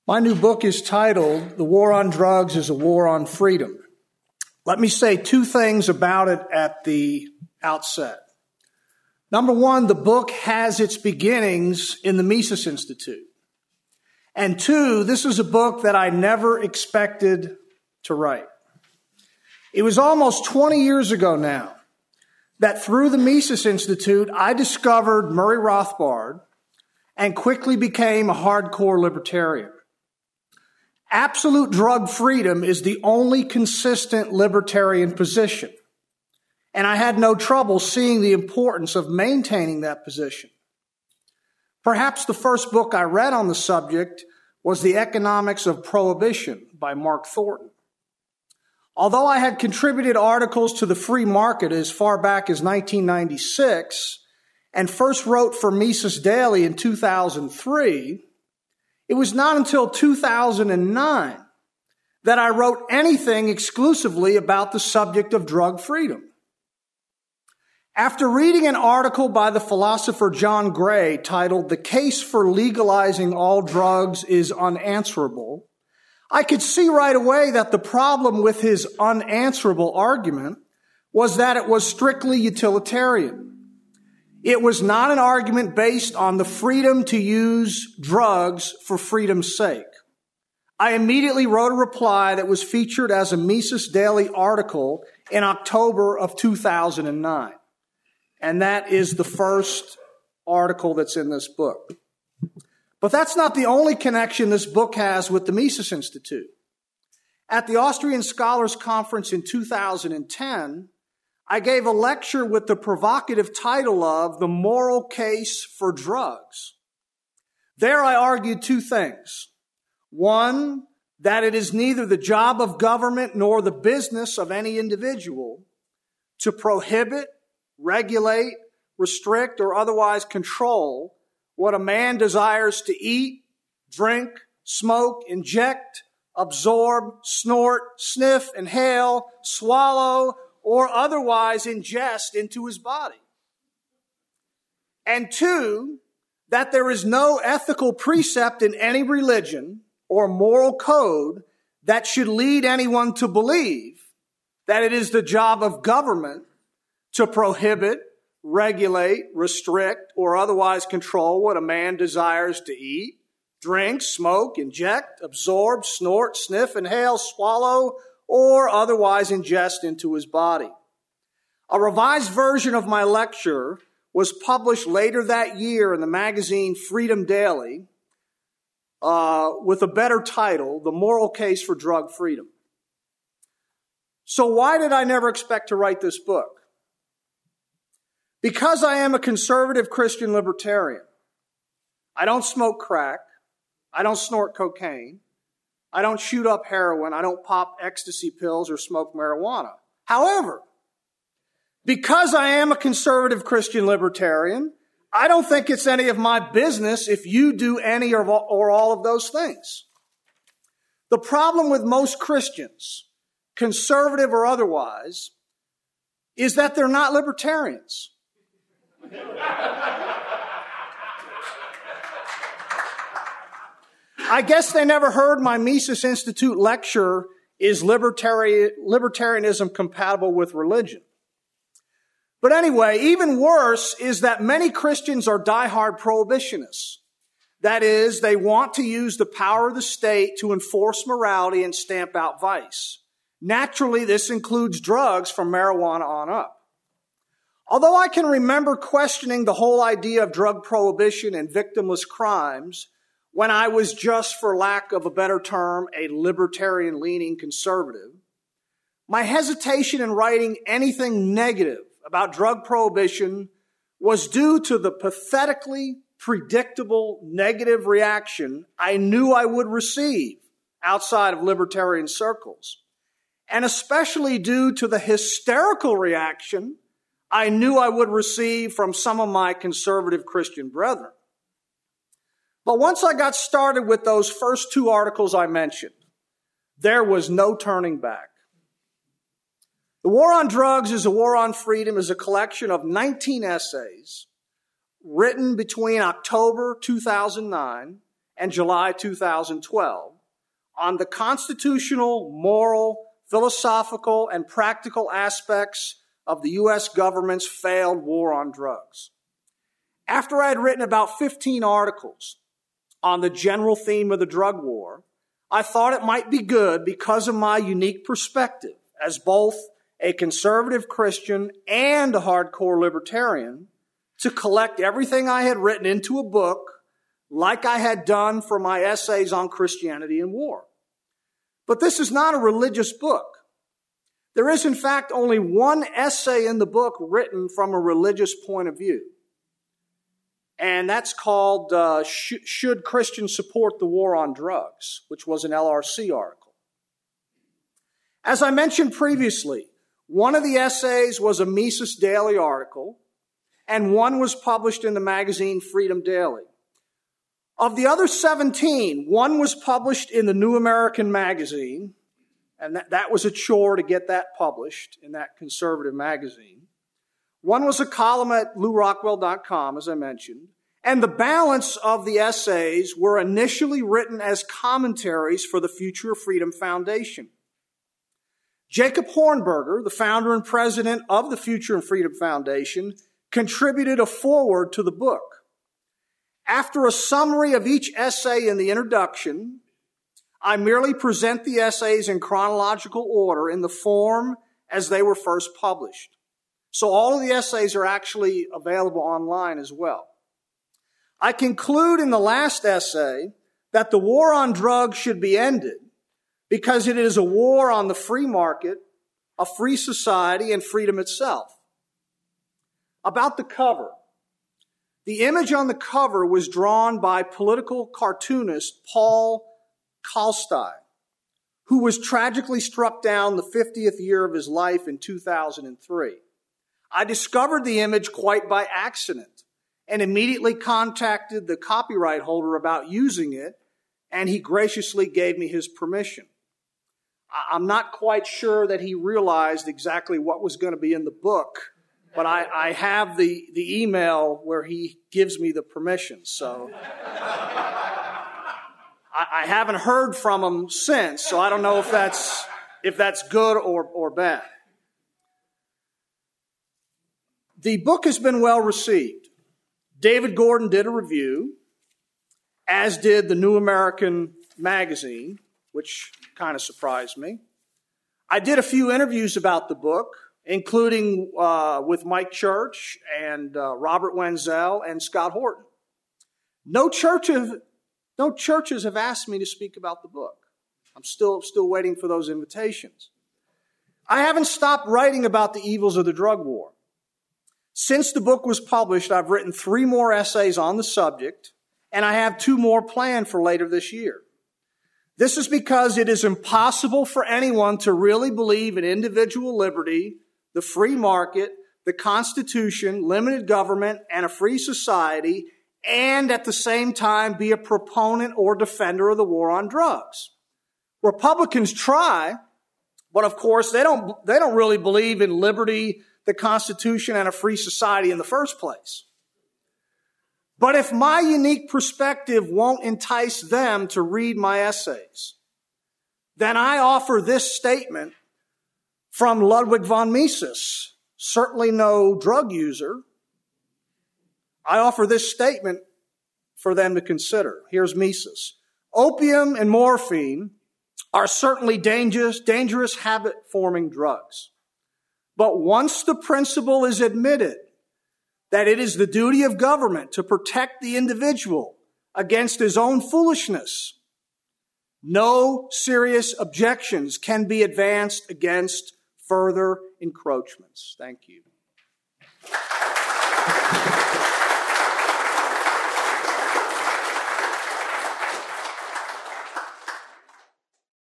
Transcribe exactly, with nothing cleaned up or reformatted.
My new book is titled, The War on Drugs is a War on Freedom. Let me say two things about it at the outset. Number one, the book has its beginnings in the Mises Institute. And two, this is a book that I never expected to write. It was almost twenty years ago now that through the Mises Institute, I discovered Murray Rothbard and quickly became a hardcore libertarian. Absolute drug freedom is the only consistent libertarian position, and I had no trouble seeing the importance of maintaining that position. Perhaps the first book I read on the subject was The Economics of Prohibition by Mark Thornton. Although I had contributed articles to the free market as far back as nineteen ninety-six and first wrote for Mises Daily in two thousand three, it was not until two thousand nine that I wrote anything exclusively about the subject of drug freedom. After reading an article by the philosopher John Gray titled "The Case for Legalizing All Drugs is Unanswerable," I could see right away that the problem with his unanswerable argument was that it was strictly utilitarian. It was not an argument based on the freedom to use drugs for freedom's sake. I immediately wrote a reply that was featured as a Mises Daily article in October of two thousand nine. And that is the first article that's in this book. But that's not the only connection this book has with the Mises Institute. At the Austrian Scholars Conference in two thousand ten, I gave a lecture with the provocative title of The Moral Case for Drugs. There I argued two things. One, that it is neither the job of government nor the business of any individual to prohibit, regulate, restrict, or otherwise control what a man desires to eat, drink, smoke, inject, absorb, snort, sniff, inhale, swallow, or otherwise ingest into his body. And two, that there is no ethical precept in any religion or moral code that should lead anyone to believe that it is the job of government to prohibit, regulate, restrict, or otherwise control what a man desires to eat, drink, smoke, inject, absorb, snort, sniff, inhale, swallow, or otherwise ingest into his body. A revised version of my lecture was published later that year in the magazine Freedom Daily uh, with a better title, The Moral Case for Drug Freedom. So why did I never expect to write this book? Because I am a conservative Christian libertarian. I don't smoke crack. I don't snort cocaine. I don't shoot up heroin. I don't pop ecstasy pills or smoke marijuana. However, because I am a conservative Christian libertarian, I don't think it's any of my business if you do any or all of those things. The problem with most Christians, conservative or otherwise, is that they're not libertarians. I guess they never heard my Mises Institute lecture, Is Libertari- Libertarianism Compatible with Religion? But anyway, even worse is that many Christians are diehard prohibitionists. That is, they want to use the power of the state to enforce morality and stamp out vice. Naturally, this includes drugs from marijuana on up. Although I can remember questioning the whole idea of drug prohibition and victimless crimes when I was, just for lack of a better term, a libertarian-leaning conservative, my hesitation in writing anything negative about drug prohibition was due to the pathetically predictable negative reaction I knew I would receive outside of libertarian circles, and especially due to the hysterical reaction I knew I would receive from some of my conservative Christian brethren. But once I got started with those first two articles I mentioned, there was no turning back. The War on Drugs is a War on Freedom is a collection of nineteen essays written between October two thousand nine and July two thousand twelve on the constitutional, moral, philosophical, and practical aspects of the U S government's failed war on drugs. After I had written about fifteen articles on the general theme of the drug war, I thought it might be good, because of my unique perspective as both a conservative Christian and a hardcore libertarian, to collect everything I had written into a book like I had done for my essays on Christianity and war. But this is not a religious book. There is, in fact, only one essay in the book written from a religious point of view. And that's called uh, Sh- Should Christians Support the War on Drugs?, which was an L R C article. As I mentioned previously, one of the essays was a Mises Daily article, and one was published in the magazine Freedom Daily. Of the other seventeen, one was published in the New American Magazine, and that, that was a chore to get that published in that conservative magazine. One was a column at lou rockwell dot com, as I mentioned, and the balance of the essays were initially written as commentaries for the Future of Freedom Foundation. Jacob Hornberger, the founder and president of the Future of Freedom Foundation, contributed a foreword to the book. After a summary of each essay in the introduction, I merely present the essays in chronological order in the form as they were first published. So all of the essays are actually available online as well. I conclude in the last essay that the war on drugs should be ended because it is a war on the free market, a free society, and freedom itself. About the cover. The image on the cover was drawn by political cartoonist Paul Kalstein, who was tragically struck down the fiftieth year of his life in two thousand three. I discovered the image quite by accident and immediately contacted the copyright holder about using it, and he graciously gave me his permission. I'm not quite sure that he realized exactly what was going to be in the book, but I, I have the, the email where he gives me the permission. So I, I haven't heard from him since, so I don't know if that's if that's good or, or bad. The book has been well received. David Gordon did a review, as did the New American Magazine, which kind of surprised me. I did a few interviews about the book, including uh, with Mike Church and uh, Robert Wenzel and Scott Horton. No church have, no churches have asked me to speak about the book. I'm still, still waiting for those invitations. I haven't stopped writing about the evils of the drug war. Since the book was published, I've written three more essays on the subject, and I have two more planned for later this year. This is because it is impossible for anyone to really believe in individual liberty, the free market, the Constitution, limited government, and a free society, and at the same time be a proponent or defender of the war on drugs. Republicans try, but of course they don't, they don't really believe in liberty, the Constitution, and a free society in the first place. But if my unique perspective won't entice them to read my essays, then I offer this statement from Ludwig von Mises, certainly no drug user. I offer this statement for them to consider. Here's Mises. Opium and morphine are certainly dangerous, dangerous habit-forming drugs. But once the principle is admitted that it is the duty of government to protect the individual against his own foolishness, no serious objections can be advanced against further encroachments. Thank you.